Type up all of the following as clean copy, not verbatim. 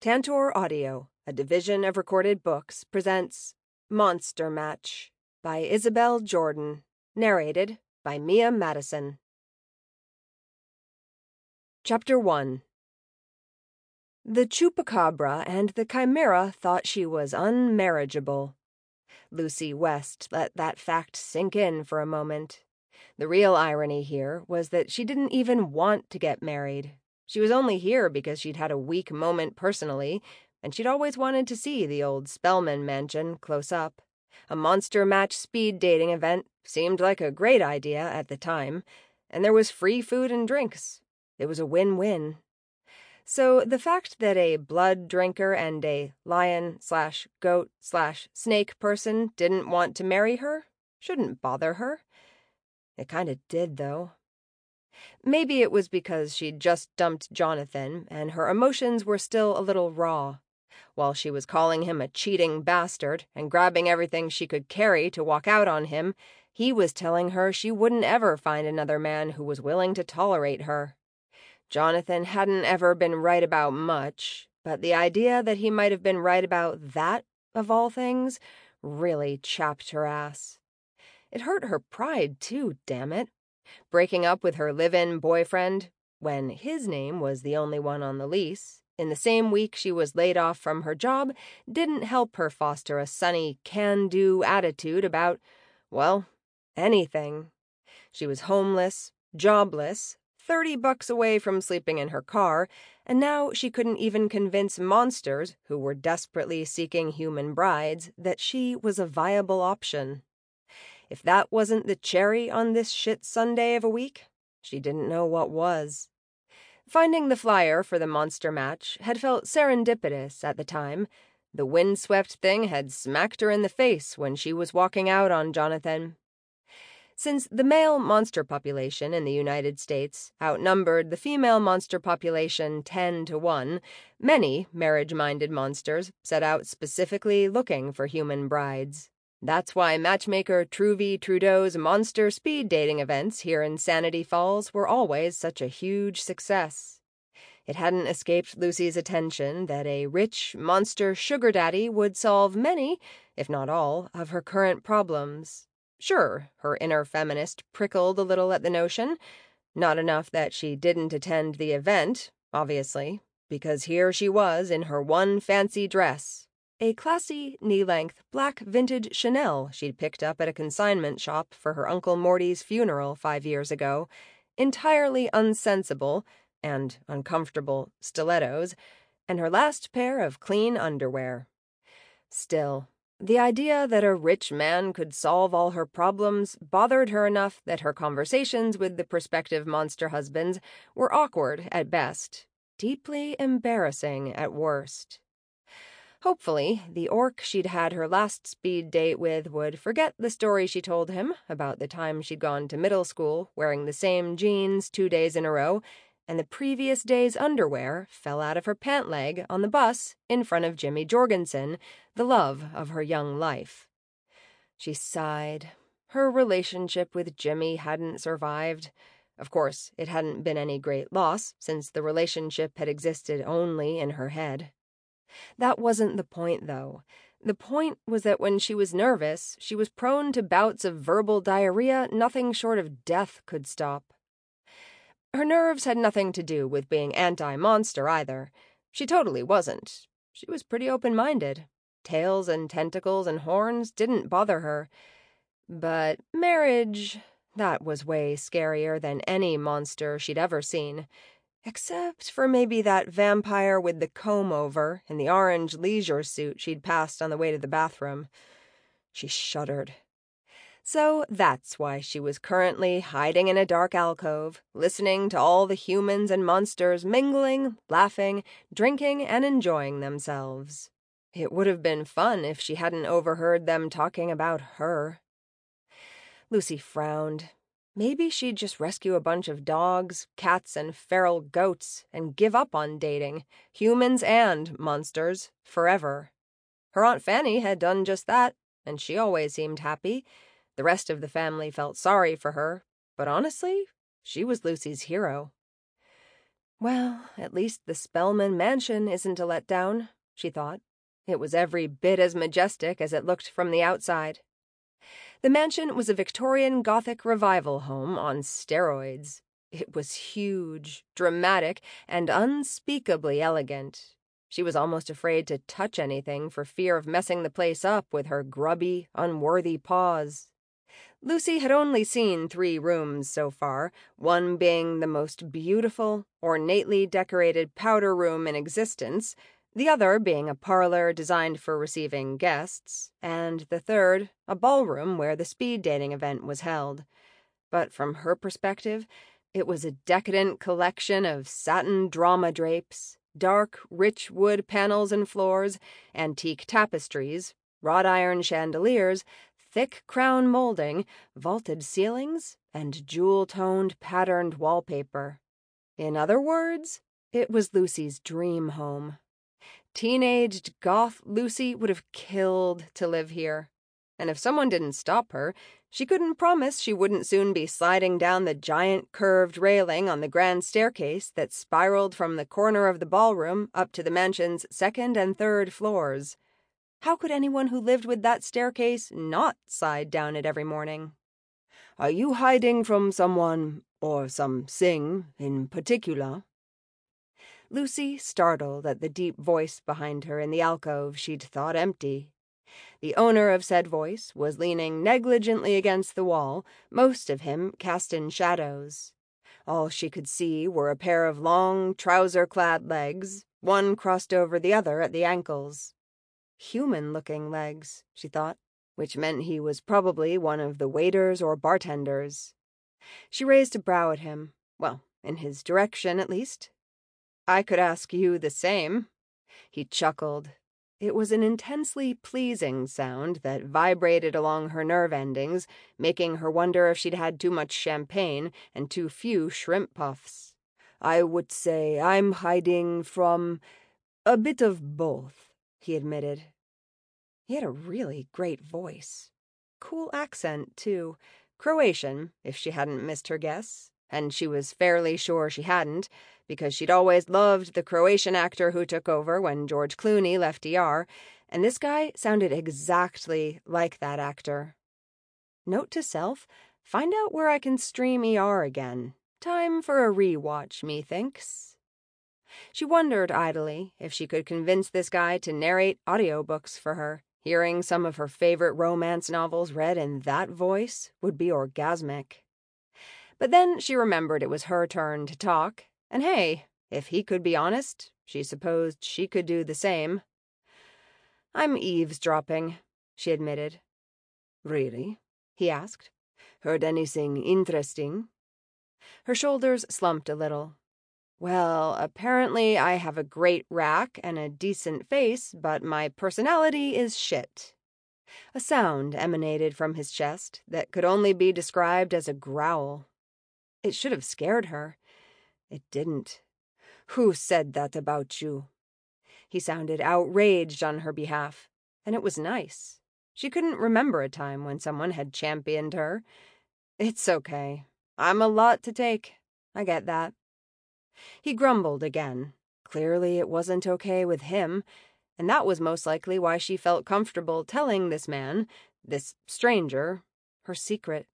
Tantor Audio, a division of Recorded Books, presents Monster Match by Isabel Jordan, narrated by Mia Madison. Chapter 1. The Chupacabra and the Chimera thought she was unmarriageable. Lucy West let that fact sink in for a moment. The real irony here was that she didn't even want to get married. She was only here because she'd had a weak moment personally, and she'd always wanted to see the old Spellman mansion close up. A monster match speed dating event seemed like a great idea at the time, and there was free food and drinks. It was a win-win. So the fact that a blood drinker and a lion/goat/snake person didn't want to marry her shouldn't bother her. It kind of did, though. Maybe it was because she'd just dumped Jonathan, and her emotions were still a little raw. While she was calling him a cheating bastard and grabbing everything she could carry to walk out on him, he was telling her she wouldn't ever find another man who was willing to tolerate her. Jonathan hadn't ever been right about much, but the idea that he might have been right about that, of all things, really chapped her ass. It hurt her pride, too, damn it. Breaking up with her live-in boyfriend, when his name was the only one on the lease, in the same week she was laid off from her job, didn't help her foster a sunny, can-do attitude about, well, anything. She was homeless, jobless, $30 away from sleeping in her car, and now she couldn't even convince monsters, who were desperately seeking human brides, that she was a viable option. If that wasn't the cherry on this shit Sunday of a week, she didn't know what was. Finding the flyer for the monster match had felt serendipitous at the time. The windswept thing had smacked her in the face when she was walking out on Jonathan. Since the male monster population in the United States outnumbered the female monster population 10-1, many marriage-minded monsters set out specifically looking for human brides. That's why matchmaker Truvy Trudeau's monster speed dating events here in Sanity Falls were always such a huge success. It hadn't escaped Lucy's attention that a rich monster sugar daddy would solve many, if not all, of her current problems. Sure, her inner feminist prickled a little at the notion. Not enough that she didn't attend the event, obviously, because here she was in her one fancy dress. A classy, knee-length, black vintage Chanel she'd picked up at a consignment shop for her Uncle Morty's funeral 5 years ago, entirely unsensible and uncomfortable stilettos, and her last pair of clean underwear. Still, the idea that a rich man could solve all her problems bothered her enough that her conversations with the prospective monster husbands were awkward at best, deeply embarrassing at worst. Hopefully, the orc she'd had her last speed date with would forget the story she told him about the time she'd gone to middle school wearing the same jeans 2 days in a row, and the previous day's underwear fell out of her pant leg on the bus in front of Jimmy Jorgensen, the love of her young life. She sighed. Her relationship with Jimmy hadn't survived. Of course, it hadn't been any great loss, since the relationship had existed only in her head. That wasn't the point, though. The point was that when she was nervous, she was prone to bouts of verbal diarrhea nothing short of death could stop. Her nerves had nothing to do with being anti-monster, either. She totally wasn't. She was pretty open-minded. Tails and tentacles and horns didn't bother her. But marriage, that was way scarier than any monster she'd ever seen. Except for maybe that vampire with the comb-over and the orange leisure suit she'd passed on the way to the bathroom. She shuddered. So that's why she was currently hiding in a dark alcove, listening to all the humans and monsters mingling, laughing, drinking, and enjoying themselves. It would have been fun if she hadn't overheard them talking about her. Lucy frowned. Maybe she'd just rescue a bunch of dogs, cats, and feral goats and give up on dating, humans and monsters, forever. Her Aunt Fanny had done just that, and she always seemed happy. The rest of the family felt sorry for her, but honestly, she was Lucy's hero. Well, at least the Spellman mansion isn't a letdown, she thought. It was every bit as majestic as it looked from the outside. The mansion was a Victorian Gothic revival home on steroids. It was huge, dramatic, and unspeakably elegant. She was almost afraid to touch anything for fear of messing the place up with her grubby, unworthy paws. Lucy had only seen 3 rooms so far, one being the most beautiful, ornately decorated powder room in existence, the other being a parlor designed for receiving guests, and the third a ballroom where the speed dating event was held. But from her perspective, it was a decadent collection of satin drama drapes, dark, rich wood panels and floors, antique tapestries, wrought iron chandeliers, thick crown molding, vaulted ceilings, and jewel-toned patterned wallpaper. In other words, it was Lucy's dream home. Teenaged goth Lucy would have killed to live here. And if someone didn't stop her, she couldn't promise she wouldn't soon be sliding down the giant curved railing on the grand staircase that spiraled from the corner of the ballroom up to the mansion's 2nd and 3rd floors. How could anyone who lived with that staircase not slide down it every morning? "Are you hiding from someone, or something in particular?" Lucy startled at the deep voice behind her in the alcove she'd thought empty. The owner of said voice was leaning negligently against the wall, most of him cast in shadows. All she could see were a pair of long, trouser-clad legs, one crossed over the other at the ankles. Human-looking legs, she thought, which meant he was probably one of the waiters or bartenders. She raised a brow at him, well, in his direction at least. "I could ask you the same." He chuckled. It was an intensely pleasing sound that vibrated along her nerve endings, making her wonder if she'd had too much champagne and too few shrimp puffs. "I would say I'm hiding from a bit of both," he admitted. He had a really great voice. Cool accent, too. Croatian, if she hadn't missed her guess. And she was fairly sure she hadn't, because she'd always loved the Croatian actor who took over when George Clooney left ER, and this guy sounded exactly like that actor. Note to self, find out where I can stream ER again. Time for a rewatch, methinks. She wondered idly if she could convince this guy to narrate audiobooks for her. Hearing some of her favorite romance novels read in that voice would be orgasmic. But then she remembered it was her turn to talk, and hey, if he could be honest, she supposed she could do the same. "I'm eavesdropping," she admitted. "Really?" he asked. "Heard anything interesting?" Her shoulders slumped a little. "Well, apparently I have a great rack and a decent face, but my personality is shit." A sound emanated from his chest that could only be described as a growl. It should have scared her. It didn't. "Who said that about you?" He sounded outraged on her behalf, and it was nice. She couldn't remember a time when someone had championed her. "It's okay. I'm a lot to take. I get that." He grumbled again. Clearly it wasn't okay with him, and that was most likely why she felt comfortable telling this man, this stranger, her secret.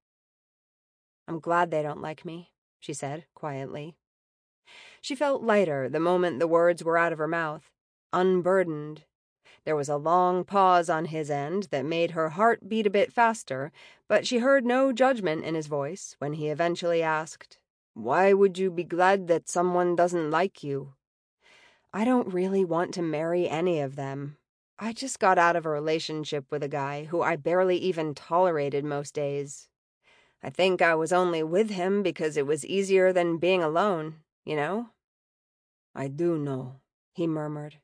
"I'm glad they don't like me," she said quietly. She felt lighter the moment the words were out of her mouth, unburdened. There was a long pause on his end that made her heart beat a bit faster, but she heard no judgment in his voice when he eventually asked, "Why would you be glad that someone doesn't like you?" "I don't really want to marry any of them. I just got out of a relationship with a guy who I barely even tolerated most days. I think I was only with him because it was easier than being alone, you know?" "I do know," he murmured.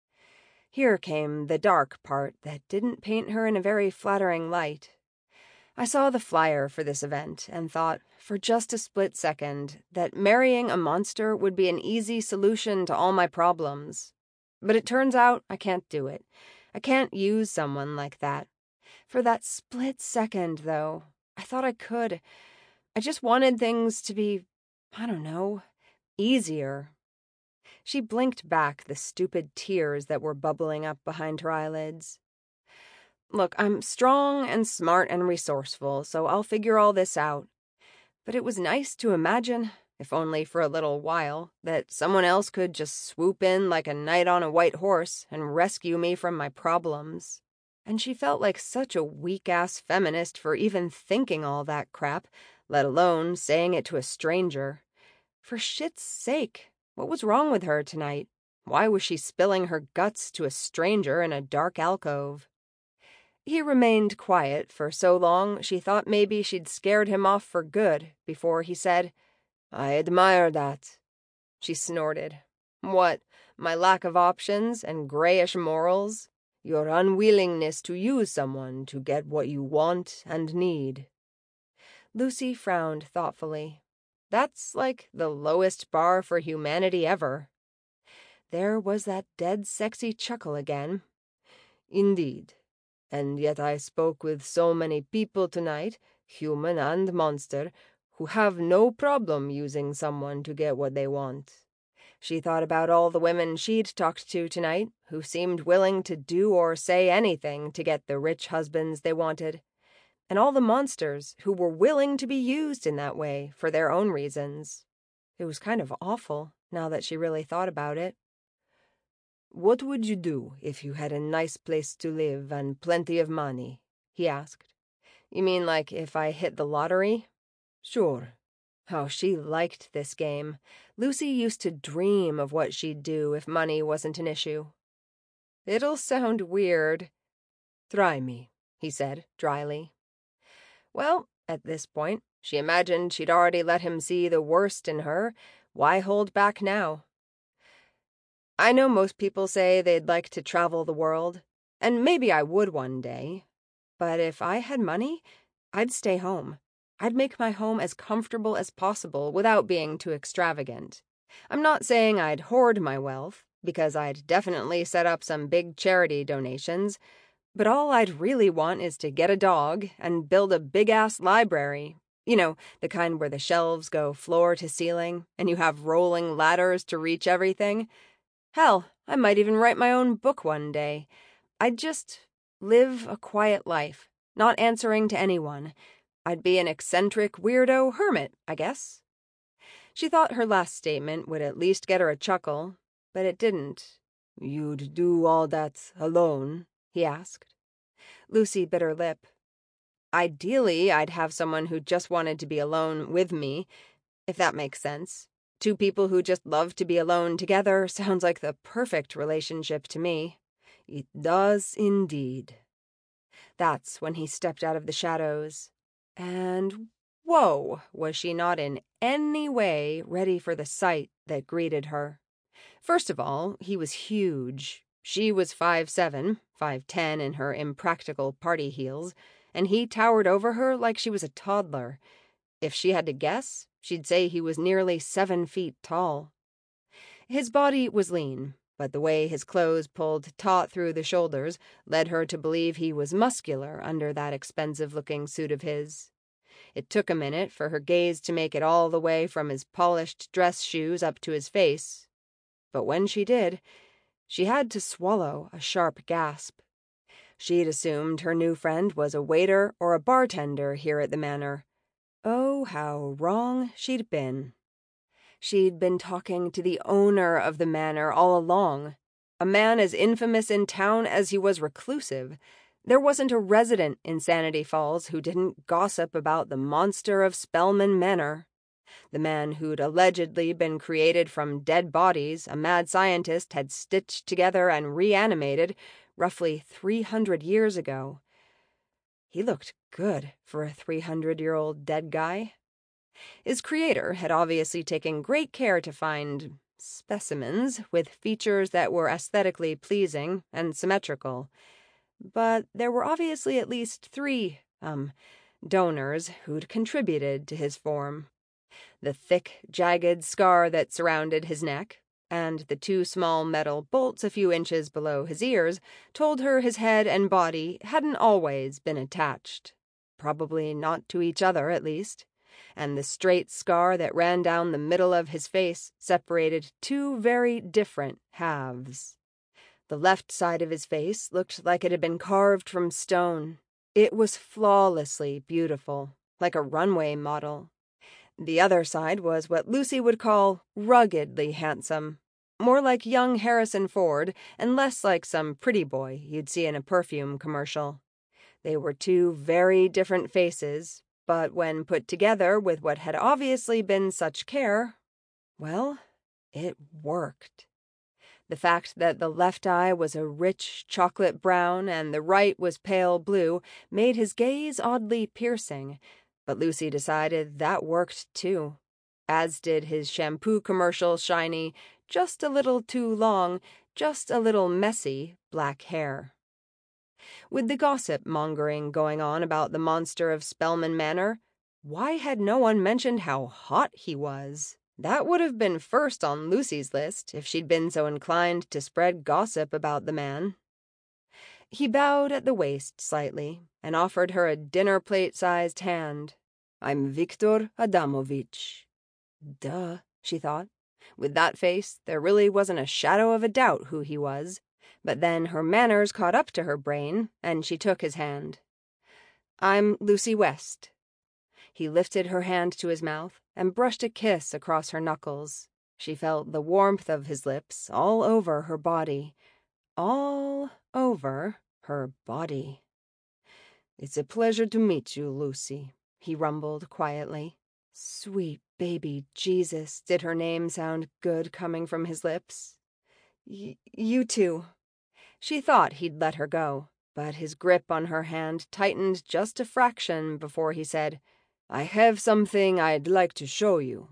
Here came the dark part that didn't paint her in a very flattering light. "I saw the flyer for this event and thought, for just a split second, that marrying a monster would be an easy solution to all my problems. But it turns out I can't do it. I can't use someone like that. For that split second, though, I thought I could. I just wanted things to be, I don't know, easier. She blinked back the stupid tears that were bubbling up behind her eyelids. Look, I'm strong and smart and resourceful, so I'll figure all this out. But it was nice to imagine, if only for a little while, that someone else could just swoop in like a knight on a white horse and rescue me from my problems. And she felt like such a weak-ass feminist for even thinking all that crap, let alone saying it to a stranger. For shit's sake, what was wrong with her tonight? Why was she spilling her guts to a stranger in a dark alcove? He remained quiet for so long she thought maybe she'd scared him off for good before he said, "I admire that." She snorted. "What, my lack of options and grayish morals? Your unwillingness to use someone to get what you want and need." Lucy frowned thoughtfully. That's like the lowest bar for humanity ever. There was that dead sexy chuckle again. "Indeed. And yet I spoke with so many people tonight, human and monster, who have no problem using someone to get what they want." She thought about all the women she'd talked to tonight, who seemed willing to do or say anything to get the rich husbands they wanted, and all the monsters who were willing to be used in that way for their own reasons. It was kind of awful, now that she really thought about it. "What would you do if you had a nice place to live and plenty of money?" he asked. "You mean like if I hit the lottery?" "Sure." Oh, she liked this game. Lucy used to dream of what she'd do if money wasn't an issue. "It'll sound weird." "Try me," he said dryly. Well, at this point, she imagined she'd already let him see the worst in her. Why hold back now? "I know most people say they'd like to travel the world, and maybe I would one day. But if I had money, I'd stay home. I'd make my home as comfortable as possible without being too extravagant. I'm not saying I'd hoard my wealth, because I'd definitely set up some big charity donations, but all I'd really want is to get a dog and build a big-ass library. You know, the kind where the shelves go floor to ceiling, and you have rolling ladders to reach everything. Hell, I might even write my own book one day. I'd just live a quiet life, not answering to anyone. I'd be an eccentric weirdo hermit, I guess." She thought her last statement would at least get her a chuckle, but it didn't. "You'd do all that alone?" he asked. Lucy bit her lip. "Ideally, I'd have someone who just wanted to be alone with me, if that makes sense. Two people who just love to be alone together sounds like the perfect relationship to me." "It does indeed." That's when he stepped out of the shadows. And whoa, was she not in any way ready for the sight that greeted her. First of all, he was huge. She was 5'7", 5'10" in her impractical party heels, and he towered over her like she was a toddler. If she had to guess, she'd say he was nearly 7 feet tall. His body was lean, but the way his clothes pulled taut through the shoulders led her to believe he was muscular under that expensive-looking suit of his. It took a minute for her gaze to make it all the way from his polished dress shoes up to his face. But when she did, she had to swallow a sharp gasp. She'd assumed her new friend was a waiter or a bartender here at the manor. Oh, how wrong she'd been. She'd been talking to the owner of the manor all along, a man as infamous in town as he was reclusive. There wasn't a resident in Sanity Falls who didn't gossip about the monster of Spellman Manor. The man who'd allegedly been created from dead bodies a mad scientist had stitched together and reanimated roughly 300 years ago. He looked good for a 300-year-old dead guy. His creator had obviously taken great care to find specimens with features that were aesthetically pleasing and symmetrical. But there were obviously at least 3, donors who'd contributed to his form. The thick, jagged scar that surrounded his neck, and the 2 small metal bolts a few inches below his ears, told her his head and body hadn't always been attached. Probably not to each other, at least. and the straight scar that ran down the middle of his face separated two very different halves. The left side of his face looked like it had been carved from stone. It was flawlessly beautiful, like a runway model. The other side was what Lucy would call ruggedly handsome, more like young Harrison Ford and less like some pretty boy you'd see in a perfume commercial. They were two very different faces, but when put together with what had obviously been such care, well, it worked. The fact that the left eye was a rich chocolate brown and the right was pale blue made his gaze oddly piercing, but Lucy decided that worked too, as did his shampoo commercial shiny, just a little too long, just a little messy black hair. With the gossip mongering going on about the monster of Spellman Manor, why had no one mentioned how hot he was? That would have been first on Lucy's list if she'd been so inclined to spread gossip about the man. He bowed at the waist slightly and offered her a dinner plate-sized hand. "I'm Viktor Adamovich." Duh, she thought. With that face, there really wasn't a shadow of a doubt who he was. But then her manners caught up to her brain, and she took his hand. "I'm Lucy West." He lifted her hand to his mouth and brushed a kiss across her knuckles. She felt the warmth of his lips all over her body. All over her body. "It's a pleasure to meet you, Lucy," he rumbled quietly. Sweet baby Jesus, did her name sound good coming from his lips? You too." She thought he'd let her go, but his grip on her hand tightened just a fraction before he said, "I have something I'd like to show you."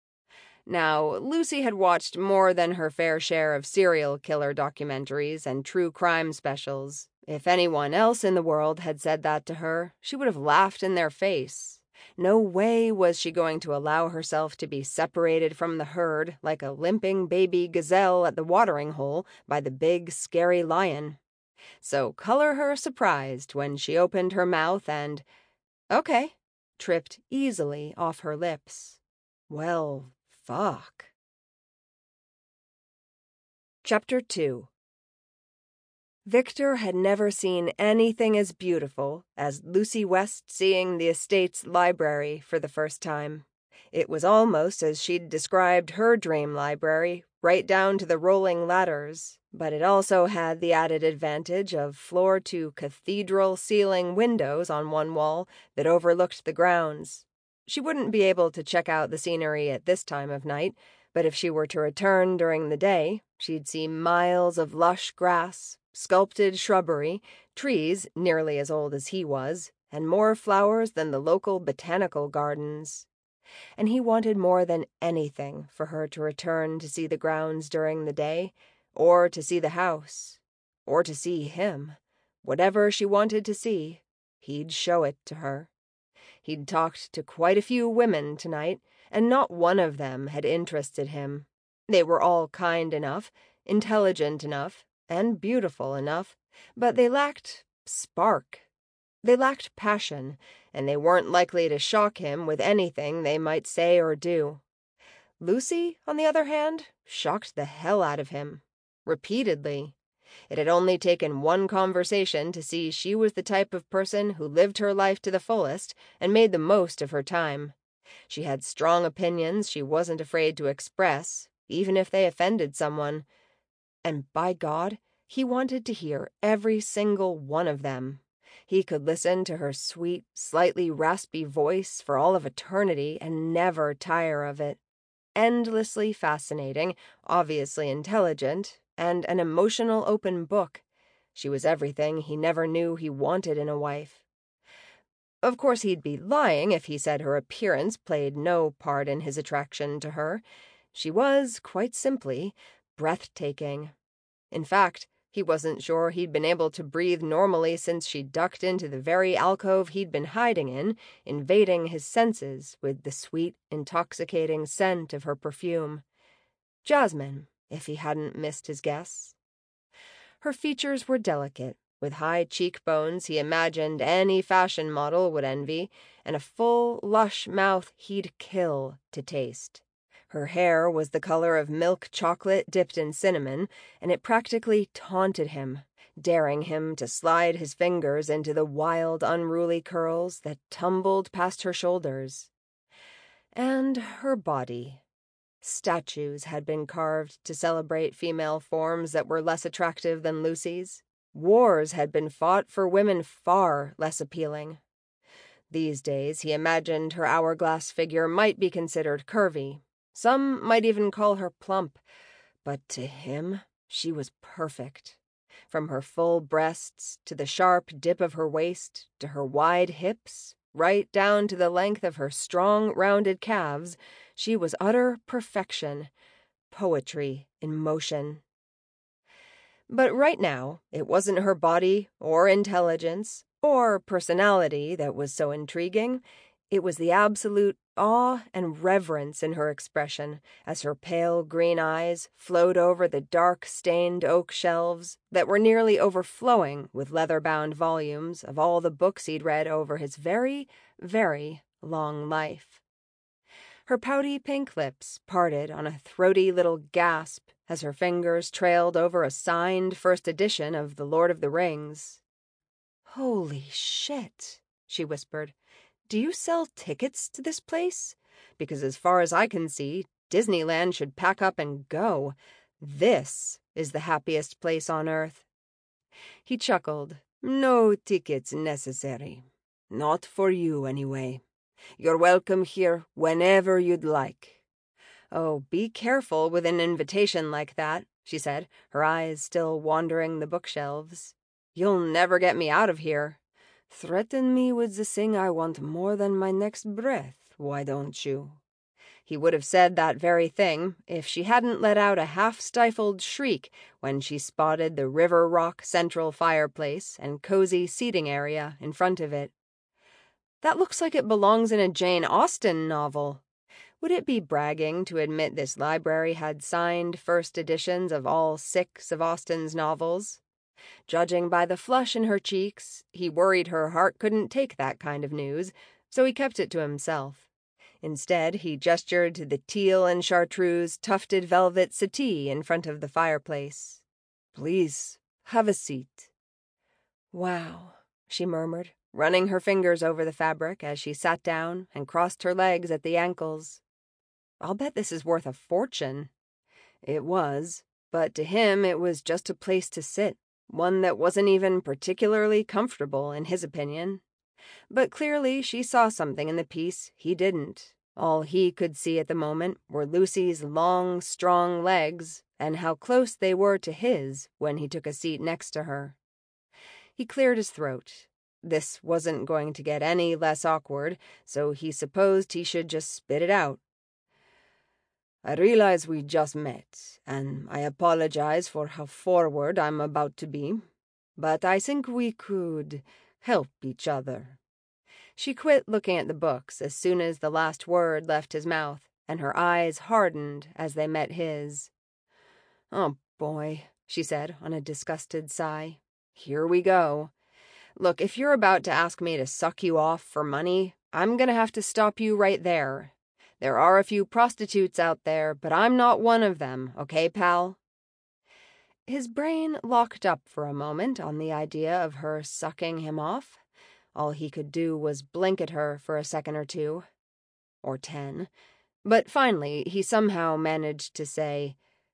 Now, Lucy had watched more than her fair share of serial killer documentaries and true crime specials. If anyone else in the world had said that to her, she would have laughed in their face. No way was she going to allow herself to be separated from the herd like a limping baby gazelle at the watering hole by the big, scary lion. So color her surprised when she opened her mouth and, "Okay," tripped easily off her lips. Well, fuck. Chapter 2. Victor had never seen anything as beautiful as Lucy West seeing the estate's library for the first time. It was almost as she'd described her dream library, right down to the rolling ladders, but it also had the added advantage of floor-to-cathedral ceiling windows on one wall that overlooked the grounds. She wouldn't be able to check out the scenery at this time of night, but if she were to return during the day, she'd see miles of lush grass, sculpted shrubbery, trees nearly as old as he was, and more flowers than the local botanical gardens. And he wanted more than anything for her to return to see the grounds during the day, or to see the house, or to see him. Whatever she wanted to see, he'd show it to her. He'd talked to quite a few women tonight, and not one of them had interested him. They were all kind enough, intelligent enough, and beautiful enough, but they lacked spark. They lacked passion, and they weren't likely to shock him with anything they might say or do. Lucy, on the other hand, shocked the hell out of him. Repeatedly. It had only taken one conversation to see she was the type of person who lived her life to the fullest and made the most of her time. She had strong opinions she wasn't afraid to express, even if they offended someone. And by God, he wanted to hear every single one of them. He could listen to her sweet, slightly raspy voice for all of eternity and never tire of it. Endlessly fascinating, obviously intelligent, and an emotional open book. She was everything he never knew he wanted in a wife. Of course, he'd be lying if he said her appearance played no part in his attraction to her. She was, quite simply, breathtaking. In fact, he wasn't sure he'd been able to breathe normally since she ducked into the very alcove he'd been hiding in, invading his senses with the sweet, intoxicating scent of her perfume. Jasmine, if he hadn't missed his guess. Her features were delicate, with high cheekbones he imagined any fashion model would envy, and a full, lush mouth he'd kill to taste. Her hair was the color of milk chocolate dipped in cinnamon, and it practically taunted him, daring him to slide his fingers into the wild, unruly curls that tumbled past her shoulders. And her body. Statues had been carved to celebrate female forms that were less attractive than Lucy's. Wars had been fought for women far less appealing. These days, he imagined her hourglass figure might be considered curvy. Some might even call her plump. But to him, she was perfect. From her full breasts to the sharp dip of her waist to her wide hips, right down to the length of her strong, rounded calves, she was utter perfection, poetry in motion. But right now, it wasn't her body or intelligence or personality that was so intriguing. It was the absolute awe and reverence in her expression as her pale green eyes flowed over the dark, stained oak shelves that were nearly overflowing with leather-bound volumes of all the books he'd read over his very, very long life. Her pouty pink lips parted on a throaty little gasp as her fingers trailed over a signed first edition of The Lord of the Rings. "Holy shit," she whispered. "Do you sell tickets to this place? Because as far as I can see, Disneyland should pack up and go. This is the happiest place on earth." He chuckled. "No tickets necessary. Not for you, anyway. You're welcome here whenever you'd like." "Oh, be careful with an invitation like that," she said, her eyes still wandering the bookshelves. "You'll never get me out of here." "Threaten me with the thing I want more than my next breath, why don't you?" He would have said that very thing if she hadn't let out a half-stifled shriek when she spotted the River Rock central fireplace and cozy seating area in front of it. "That looks like it belongs in a Jane Austen novel." Would it be bragging to admit this library had signed first editions of all 6 of Austen's novels? Judging by the flush in her cheeks, he worried her heart couldn't take that kind of news, so he kept it to himself. Instead, he gestured to the teal and chartreuse tufted velvet settee in front of the fireplace. "Please, have a seat." "Wow," she murmured, running her fingers over the fabric as she sat down and crossed her legs at the ankles. "I'll bet this is worth a fortune." It was, but to him it was just a place to sit, one that wasn't even particularly comfortable, in his opinion. But clearly she saw something in the piece he didn't. All he could see at the moment were Lucy's long, strong legs and how close they were to his when he took a seat next to her. He cleared his throat. This wasn't going to get any less awkward, so he supposed he should just spit it out. "I realize we just met, and I apologize for how forward I'm about to be, but I think we could help each other." She quit looking at the books as soon as the last word left his mouth, and her eyes hardened as they met his. "Oh, boy," she said on a disgusted sigh. "Here we go. Look, if you're about to ask me to suck you off for money, I'm gonna have to stop you right there. There are a few prostitutes out there, but I'm not one of them, okay, pal?" His brain locked up for a moment on the idea of her sucking him off. All he could do was blink at her for a second or 2. Or 10. But finally, he somehow managed to say,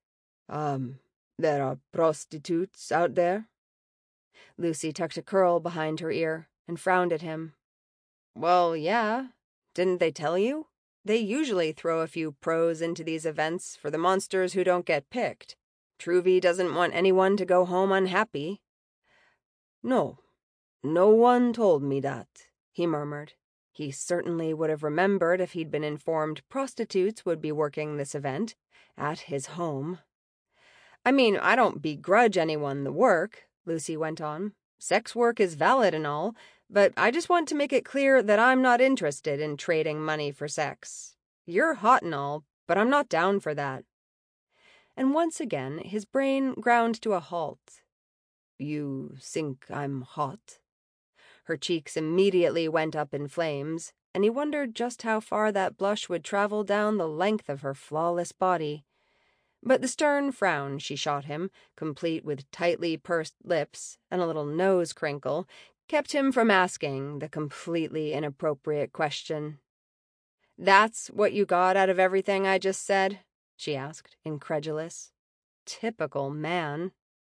There are prostitutes out there?" Lucy tucked a curl behind her ear and frowned at him. "Well, yeah. Didn't they tell you? They usually throw a few pros into these events for the monsters who don't get picked. Truvy doesn't want anyone to go home unhappy." "No, no one told me that," he murmured. He certainly would have remembered if he'd been informed prostitutes would be working this event, at his home. "I mean, I don't begrudge anyone the work," Lucy went on. "Sex work is valid and all, but I just want to make it clear that I'm not interested in trading money for sex. You're hot and all, but I'm not down for that." And once again his brain ground to a halt. You think I'm hot?" Her cheeks immediately went up in flames, and he wondered just how far that blush would travel down the length of her flawless body. But the stern frown she shot him, complete with tightly pursed lips and a little nose crinkle, kept him from asking the completely inappropriate question. "That's what you got out of everything I just said?" she asked, incredulous. Typical man.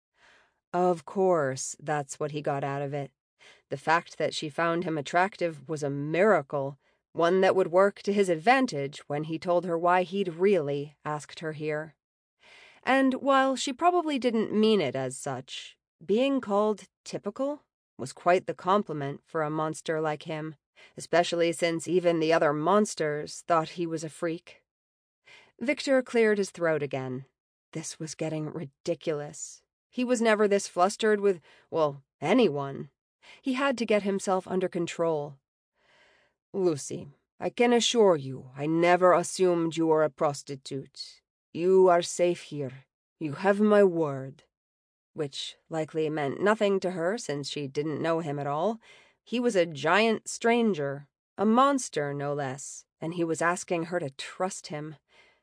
Of course, that's what he got out of it. The fact that she found him attractive was a miracle, one that would work to his advantage when he told her why he'd really asked her here. And while she probably didn't mean it as such, being called typical was quite the compliment for a monster like him, especially since even the other monsters thought he was a freak. Victor cleared his throat again. This was getting ridiculous. He was never this flustered with, well, anyone. He had to get himself under control. "Lucy, I can assure you I never assumed you were a prostitute. You are safe here. You have my word." Which likely meant nothing to her since she didn't know him at all. He was a giant stranger, a monster no less, and he was asking her to trust him.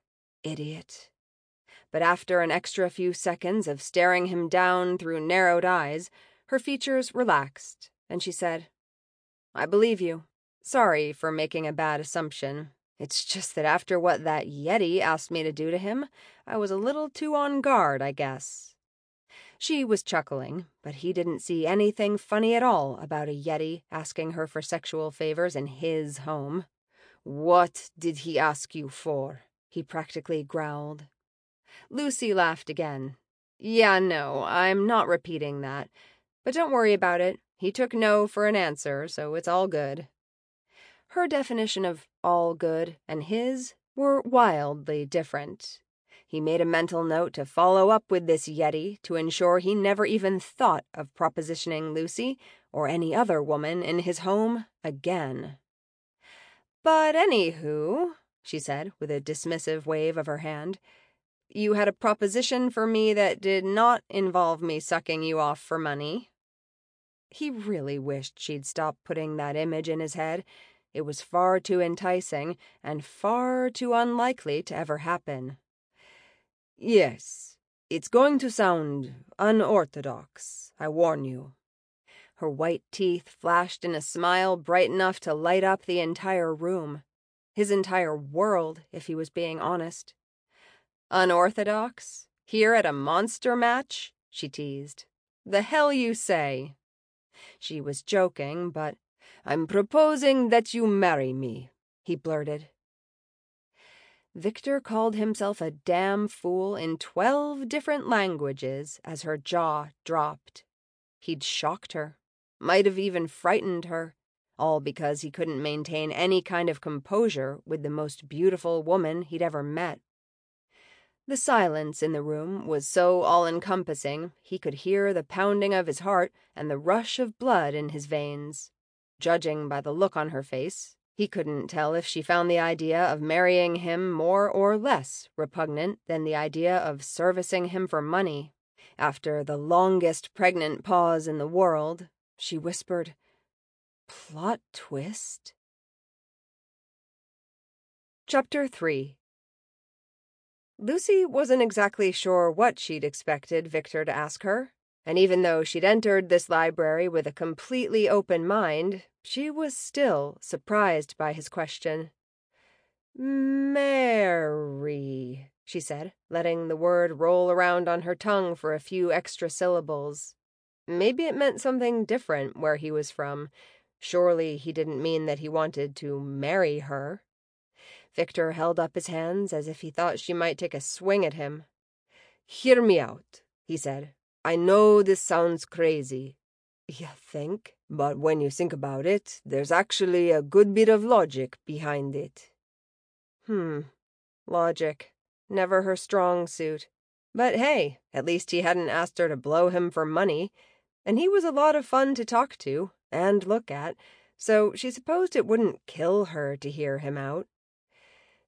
Idiot. But after an extra few seconds of staring him down through narrowed eyes, her features relaxed, and she said, "I believe you. Sorry for making a bad assumption. It's just that after what that Yeti asked me to do to him, I was a little too on guard, I guess." She was chuckling, but he didn't see anything funny at all about a Yeti asking her for sexual favors in his home. "What did he ask you for?" he practically growled. Lucy laughed again. "Yeah, no, I'm not repeating that. But don't worry about it. He took no for an answer, so it's all good." Her definition of all good and his were wildly different. He made a mental note to follow up with this Yeti to ensure he never even thought of propositioning Lucy or any other woman in his home again. "But anywho," she said with a dismissive wave of her hand, "you had a proposition for me that did not involve me sucking you off for money." He really wished she'd stop putting that image in his head. It was far too enticing and far too unlikely to ever happen. "Yes, it's going to sound unorthodox, I warn you." Her white teeth flashed in a smile bright enough to light up the entire room. His entire world, if he was being honest. "Unorthodox? Here at a monster match?" she teased. "The hell you say?" She was joking, but "I'm proposing that you marry me," he blurted. Victor called himself a damn fool in 12 different languages as her jaw dropped. He'd shocked her, might have even frightened her, all because he couldn't maintain any kind of composure with the most beautiful woman he'd ever met. The silence in the room was so all-encompassing he could hear the pounding of his heart and the rush of blood in his veins. Judging by the look on her face, he couldn't tell if she found the idea of marrying him more or less repugnant than the idea of servicing him for money. After the longest pregnant pause in the world, she whispered, "Plot twist?" Chapter 3. Lucy wasn't exactly sure what she'd expected Victor to ask her, and even though she'd entered this library with a completely open mind, she was still surprised by his question. "Mary," she said, letting the word roll around on her tongue for a few extra syllables. Maybe it meant something different where he was from. Surely he didn't mean that he wanted to marry her. Victor held up his hands as if he thought she might take a swing at him. "Hear me out," he said. "I know this sounds crazy." "You think?" "But when you think about it, there's actually a good bit of logic behind it." Logic. Never her strong suit. But hey, at least he hadn't asked her to blow him for money. And he was a lot of fun to talk to and look at, so she supposed it wouldn't kill her to hear him out.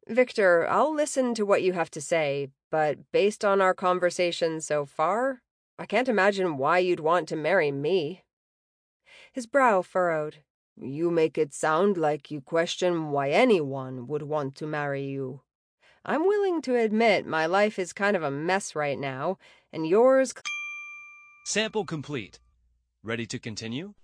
"Victor, I'll listen to what you have to say, but based on our conversation so far, I can't imagine why you'd want to marry me." His brow furrowed. "You make it sound like you question why anyone would want to marry you." "I'm willing to admit my life is kind of a mess right now, and yours..." Sample complete. Ready to continue?